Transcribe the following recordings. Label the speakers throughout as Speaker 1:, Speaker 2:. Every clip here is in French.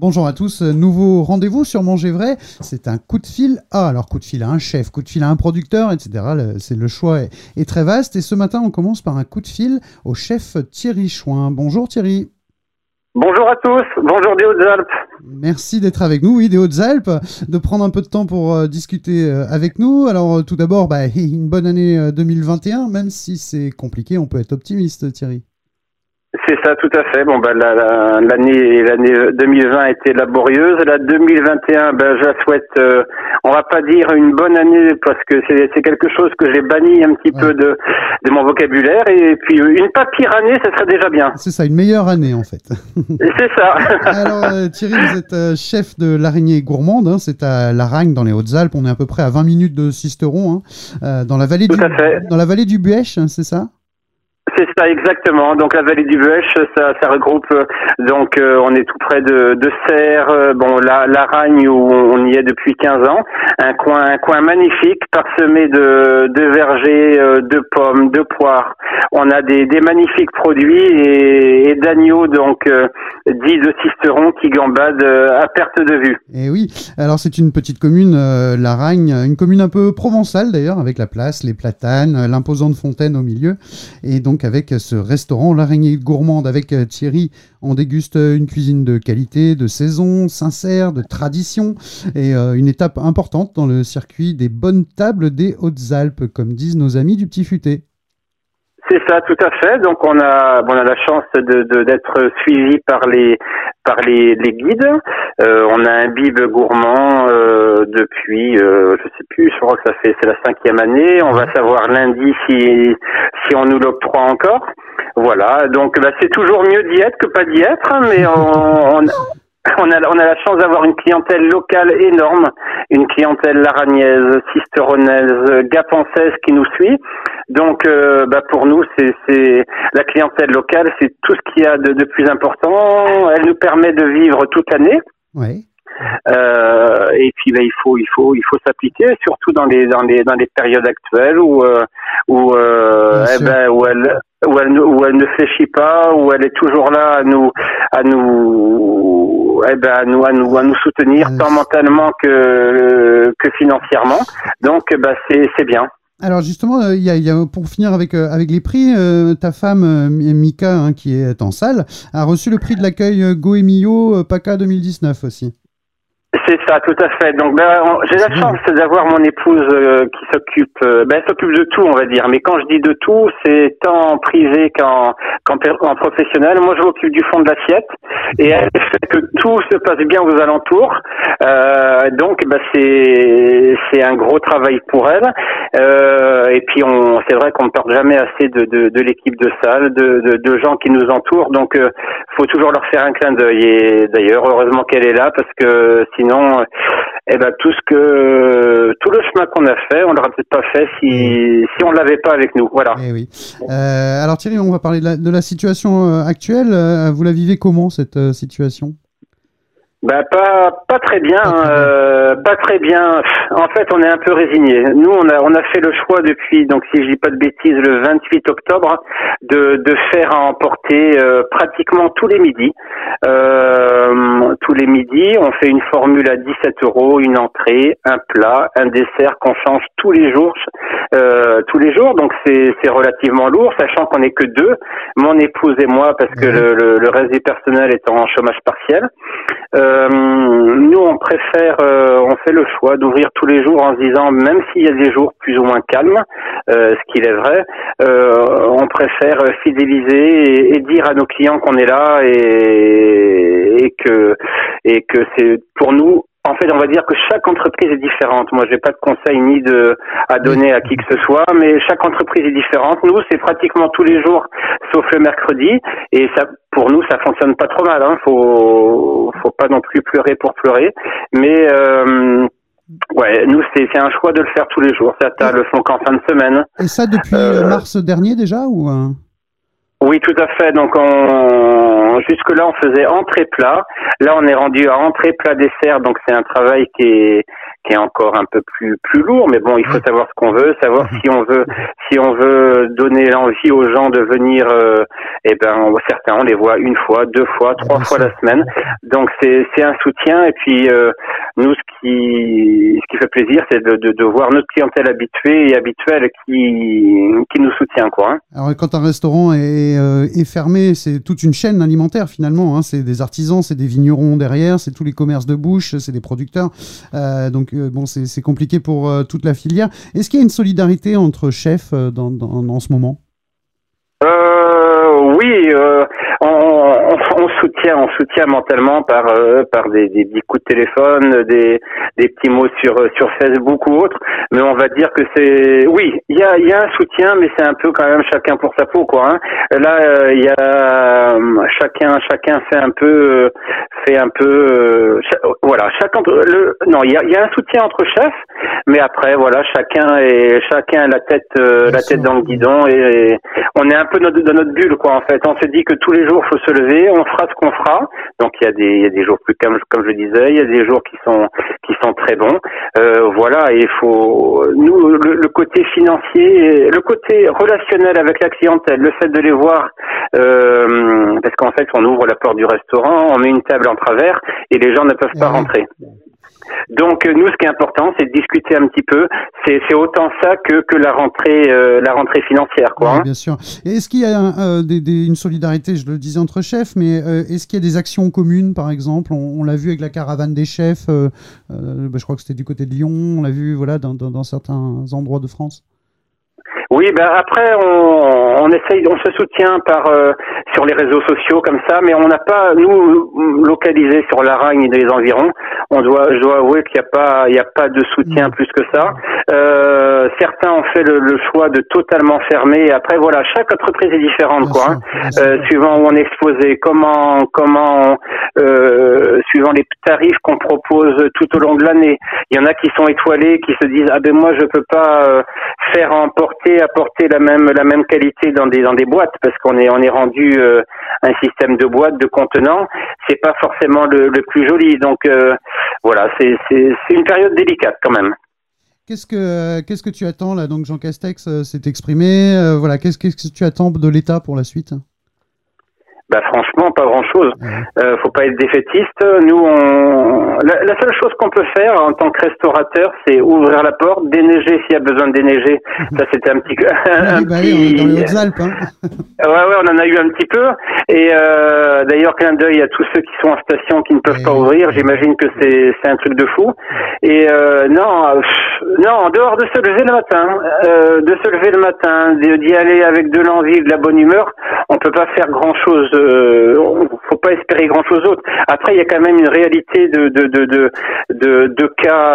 Speaker 1: Bonjour à tous, nouveau rendez-vous sur Manger Vrai, c'est un coup de fil, alors coup de fil à un chef, coup de fil à un producteur, etc. Le choix est très vaste et ce matin on commence par un coup de fil au chef Thierry Chouin. Bonjour Thierry.
Speaker 2: Bonjour à tous, bonjour des Hautes-Alpes.
Speaker 1: Merci d'être avec nous, oui, des Hautes-Alpes, de prendre un peu de temps pour discuter avec nous. Alors tout d'abord, une bonne année 2021, même si c'est compliqué, on peut être optimiste Thierry.
Speaker 2: C'est ça, tout à fait. Bon, l'année 2020 a été laborieuse. La 2021, je la souhaite. On va pas dire une bonne année parce que c'est quelque chose que j'ai banni un petit peu de mon vocabulaire. Et puis une pas pire année, ça serait déjà bien.
Speaker 1: C'est ça, une meilleure année en fait.
Speaker 2: C'est ça.
Speaker 1: Alors Thierry, vous êtes chef de l'araignée gourmande. Hein, c'est à Laragne dans les Hautes-Alpes. On est à peu près à 20 minutes de Sisteron, dans la vallée dans la vallée du Buèche, hein, c'est ça?
Speaker 2: C'est ça, exactement. Donc la vallée du Buèche, ça regroupe. Donc on est tout près de Serres. Laragne où on y est depuis 15 ans. Un coin magnifique, parsemé de vergers, de pommes, de poires. On a des magnifiques produits et d'agneaux dits de Sisteron qui gambadent à perte de vue.
Speaker 1: Et oui. Alors c'est une petite commune, Laragne, une commune un peu provençale d'ailleurs, avec la place, les platanes, l'imposante fontaine au milieu, et donc avec ce restaurant l'araignée gourmande avec Thierry, on déguste une cuisine de qualité, de saison, sincère, de tradition, et une étape importante dans le circuit des bonnes tables des Hautes-Alpes, comme disent nos amis du Petit Futé.
Speaker 2: C'est ça, tout à fait. Donc on a la chance d'être suivi par les guides. On a un bib gourmand depuis je sais plus, je crois que c'est la 5e année. On va savoir lundi si on nous l'octroie encore. Voilà. Donc c'est toujours mieux d'y être que pas d'y être, hein, mais on a la chance d'avoir une clientèle locale énorme, une clientèle laragnaise, sisteronnaise, gapençaise qui nous suit. Donc, pour nous, c'est la clientèle locale, c'est tout ce qu'il y a de plus important. Elle nous permet de vivre toute l'année.
Speaker 1: Oui.
Speaker 2: Et puis, il faut s'appliquer, surtout dans les périodes actuelles où elle ne fléchit pas, où elle est toujours là à nous soutenir tant mentalement que financièrement. Donc, c'est bien.
Speaker 1: Alors justement, pour finir avec les prix, ta femme Mika, hein, qui est en salle, a reçu le prix de l'accueil Goemio PACA 2019 aussi.
Speaker 2: C'est ça, tout à fait. Donc, j'ai la chance d'avoir mon épouse qui s'occupe, elle s'occupe de tout, on va dire. Mais quand je dis de tout, c'est tant en privé qu'en professionnel. Moi, je m'occupe du fond de l'assiette et elle fait que tout se passe bien aux alentours. Donc, c'est un gros travail pour elle. Et puis, c'est vrai qu'on ne perd jamais assez de l'équipe de salle, de gens qui nous entourent. Donc, faut toujours leur faire un clin d'œil. Et d'ailleurs, heureusement qu'elle est là parce que sinon, tout le chemin qu'on a fait, on l'aurait peut-être pas fait si on l'avait pas avec nous. Voilà.
Speaker 1: Eh oui. Alors Thierry, on va parler de la situation actuelle. Vous la vivez comment cette situation ?
Speaker 2: Pas très bien, pas très bien. En fait, on est un peu résigné. Nous, on a fait le choix depuis, donc si je dis pas de bêtises, le 28 octobre, de faire à emporter pratiquement tous les midis. Tous les midis, on fait une formule à 17 €, une entrée, un plat, un dessert qu'on change tous les jours. Donc c'est relativement lourd, sachant qu'on n'est que deux, mon épouse et moi, parce que le reste du personnel est en chômage partiel. Nous, on fait le choix d'ouvrir tous les jours en se disant, même s'il y a des jours plus ou moins calmes, ce qu'il est vrai, on préfère fidéliser et dire à nos clients qu'on est là et que c'est pour nous. En fait, on va dire que chaque entreprise est différente. Moi, j'ai pas de conseil à donner à qui que ce soit, mais chaque entreprise est différente. Nous, c'est pratiquement tous les jours, sauf le mercredi. Et ça, pour nous, ça fonctionne pas trop mal, hein. Faut pas non plus pleurer pour pleurer. Mais, nous, c'est un choix de le faire tous les jours. Ça, t'as le fond qu'en fin de semaine.
Speaker 1: Et ça, depuis mars dernier déjà, ou?
Speaker 2: Oui, tout à fait. Donc, jusque-là, on faisait entrée-plat. Là, on est rendu à entrée-plat dessert. Donc, c'est un travail qui qui est encore un peu plus lourd. Mais bon, il faut savoir ce qu'on veut, savoir si on veut donner l'envie aux gens de venir. Certains on les voit une fois, deux fois, trois fois la semaine. Donc c'est un soutien. Et puis nous, ce qui fait plaisir, c'est de voir notre clientèle habituée et habituelle qui nous soutient, quoi. Hein.
Speaker 1: Alors quand un restaurant est fermé, c'est toute une chaîne alimentaire finalement. Hein. C'est des artisans, c'est des vignerons derrière, c'est tous les commerces de bouche, c'est des producteurs. Bon, c'est compliqué pour toute la filière. Est-ce qu'il y a une solidarité entre chefs en ce moment?
Speaker 2: Oui, on soutient mentalement par des petits coups de téléphone, des petits mots sur Facebook ou autre. Mais on va dire que il y a un soutien, mais c'est un peu quand même chacun pour sa peau, quoi. Hein. Là, il y a chacun fait un peu, voilà. Il y a un soutien entre chefs, mais après voilà, chacun a la tête dans le guidon et on est un peu dans notre bulle, quoi. En fait, on se dit que tous les jours faut se lever, on fera ce qu'on fera. Donc il y a des jours plus calmes, comme je disais, il y a des jours qui sont très bons. Voilà, et il faut le côté financier, le côté relationnel avec la clientèle, le fait de les voir, parce qu'en fait on ouvre la porte du restaurant, on met une table en travers et les gens ne peuvent pas rentrer. Donc nous, ce qui est important, c'est de discuter un petit peu. C'est autant ça que la rentrée financière, quoi.
Speaker 1: Oui,
Speaker 2: hein.
Speaker 1: bien sûr. Et est-ce qu'il y a une solidarité, je le disais, entre chefs, mais est-ce qu'il y a des actions communes, par exemple? On l'a vu avec la caravane des chefs. Je crois que c'était du côté de Lyon. On l'a vu, voilà, dans certains endroits de France.
Speaker 2: Oui, après on se soutient sur les réseaux sociaux comme ça, mais on n'a pas nous localisé sur l'Aragne et les environs. Je dois avouer qu'il n'y a pas de soutien plus que ça. Certains ont fait le choix de totalement fermer. Après voilà, chaque entreprise est différente, quoi. Suivant où on est exposé, suivant les tarifs qu'on propose tout au long de l'année. Il y en a qui sont étoilés, qui se disent moi je peux pas faire apporter la même qualité dans des boîtes parce qu'on est rendu un système de boîtes, de contenants, c'est pas forcément le plus joli. Donc voilà, c'est une période délicate quand même.
Speaker 1: Qu'est-ce que tu attends là? Donc Jean Castex s'est exprimé. Voilà, qu'est-ce que tu attends de l'État pour la suite?
Speaker 2: Franchement, pas grand-chose. Faut pas être défaitiste. Nous, la seule chose qu'on peut faire en tant que restaurateur, c'est ouvrir la porte, déneiger s'il y a besoin de déneiger. Ça, c'était un petit.
Speaker 1: On est dans les Hautes-Alpes. Hein.
Speaker 2: Ouais, on en a eu un petit peu. Et d'ailleurs, clin d'œil à tous ceux qui sont en station qui ne peuvent pas ouvrir. J'imagine que c'est un truc de fou. Et en dehors de se lever le matin, d'y aller avec de l'envie, de la bonne humeur, on peut pas faire grand-chose. Faut pas espérer grand-chose d'autre. Après, il y a quand même une réalité de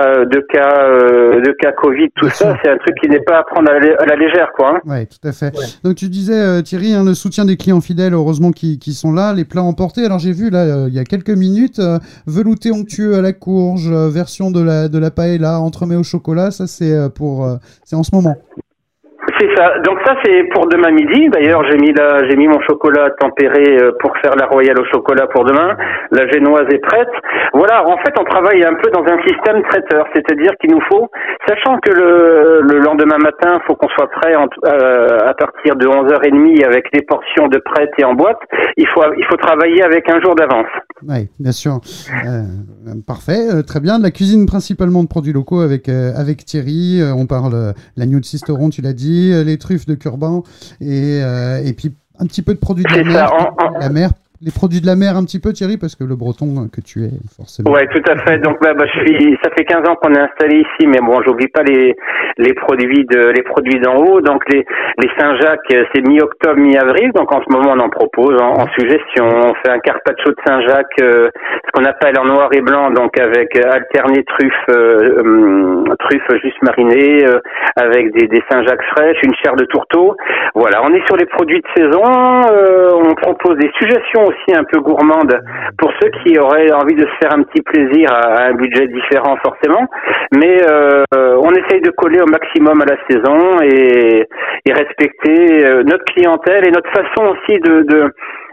Speaker 2: cas Covid, tout ça. C'est un truc qui n'est pas à prendre à la légère, quoi. Hein.
Speaker 1: Ouais, tout à fait. Ouais. Donc tu disais, Thierry, le soutien des clients fidèles, heureusement qui sont là, les plats emportés. Alors j'ai vu là, il y a quelques minutes, velouté onctueux à la courge, version de la paella, entremets au chocolat. Ça c'est c'est en ce moment.
Speaker 2: C'est ça. Donc ça c'est pour demain midi. D'ailleurs j'ai mis mon chocolat tempéré pour faire la royale au chocolat pour demain. La génoise est prête. Voilà. En fait on travaille un peu dans un système traiteur, c'est-à-dire qu'il nous faut, sachant que le lendemain matin faut qu'on soit prêt à partir de 11h30 avec les portions de prêtes et en boîte. Il faut travailler avec un jour d'avance.
Speaker 1: Oui, bien sûr. Parfait, très bien. De la cuisine principalement de produits locaux avec Thierry. On parle l'agneau de Sisteron, tu l'as dit, les truffes de Curban et puis un petit peu de produits de la mer. Les produits de la mer un petit peu, Thierry, parce que le breton que tu es, forcément.
Speaker 2: Ouais, tout à fait. Donc, ça fait 15 ans qu'on est installé ici, mais bon, j'oublie pas les produits d'en haut. Donc, les Saint-Jacques, c'est mi-octobre, mi-avril. Donc, en ce moment, on en propose en suggestion. On fait un carpaccio de Saint-Jacques, ce qu'on appelle en noir et blanc, donc avec alterné truffes juste marinées, avec des Saint-Jacques fraîches, une chair de tourteau. Voilà, on est sur les produits de saison. On propose des suggestions aussi un peu gourmande pour ceux qui auraient envie de se faire un petit plaisir à un budget différent forcément, mais on essaye de coller au maximum à la saison et respecter notre clientèle et notre façon aussi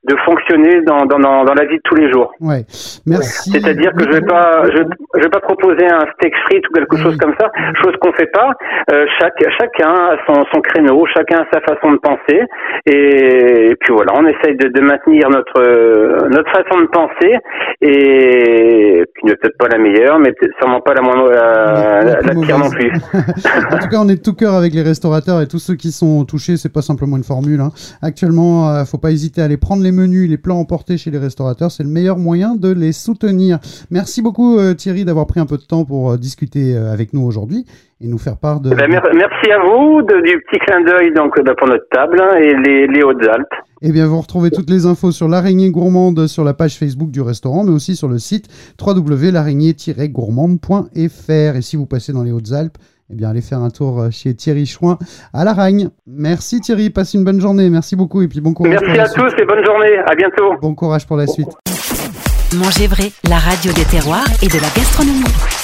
Speaker 2: de fonctionner dans la vie de tous les jours.
Speaker 1: Ouais. Merci.
Speaker 2: C'est-à-dire que je vais pas proposer un steak frites ou quelque chose comme ça, chose qu'on fait pas. Chacun a son créneau, chacun a sa façon de penser, et puis voilà, on essaye de maintenir notre façon de penser, et puis peut-être pas la meilleure, mais sûrement pas la pire non plus.
Speaker 1: En tout cas, on est de tout cœur avec les restaurateurs et tous ceux qui sont touchés. C'est pas simplement une formule, hein. Actuellement, faut pas hésiter à aller prendre les menus, les plats emportés chez les restaurateurs. C'est le meilleur moyen de les soutenir. Merci beaucoup Thierry d'avoir pris un peu de temps pour discuter avec nous aujourd'hui et nous faire part de...
Speaker 2: merci à vous du petit clin d'œil donc pour notre table, hein, et les Hautes-Alpes.
Speaker 1: Eh bien, vous retrouvez toutes les infos sur l'araignée gourmande sur la page Facebook du restaurant, mais aussi sur le site www.l'araignée-gourmande.fr. Et si vous passez dans les Hautes-Alpes, eh bien, allez faire un tour chez Thierry Chouin à Laragne. Merci Thierry, passe une bonne journée. Merci beaucoup et puis bon courage.
Speaker 2: Merci à tous et bonne journée. À bientôt.
Speaker 1: Bon courage pour la suite.
Speaker 3: Manger vrai, la radio des terroirs et de la gastronomie.